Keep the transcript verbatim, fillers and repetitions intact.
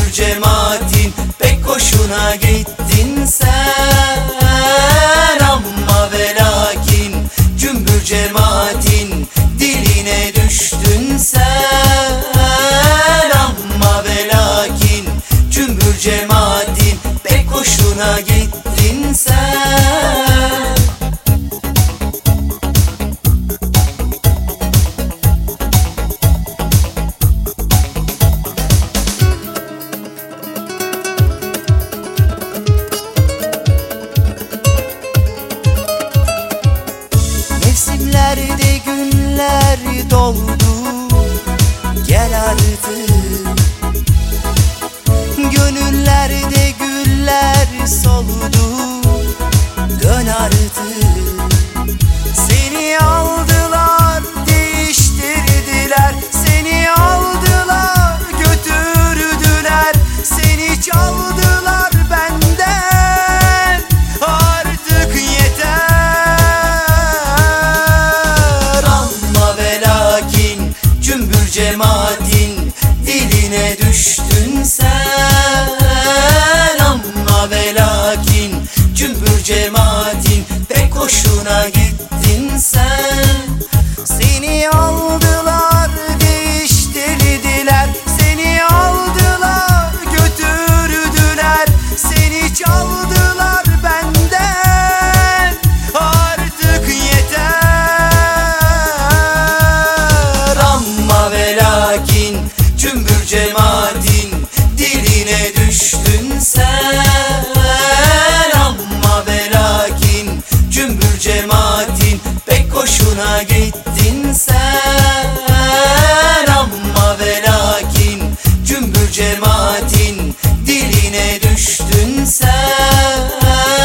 cümbür cemaatin, pek hoşuna gittin sen. Amma ve lakin cümbür cemaatin, diline düştün sen. Amma ve lakin cümbür cemaatin, pek hoşuna gittin sen. Mevsimlerde günler doldu, gel artık. Gönüllerde güller soldu, dön artık. Seni aldılar, değiştirdiler. Seni aldılar, götürdüler. Seni çaldılar benden, artık yeter. Amma ve lakin cümbür cemaatin, diline düştün sen. Amma ve lakin cümbür cemaatin, pek hoşuna gittin sen. Seni aldılar, değiştirdiler. Seni aldılar, götürdüler. Seni çaldılar benden, artık yeter. Amma ve lakin cümbür cemaatin, diline düştün sen. Amma ve lakin cümbür cemaatin, pek hoşuna gittin sen. Amma ve lakin cümbür cemaatin, diline düştün sen.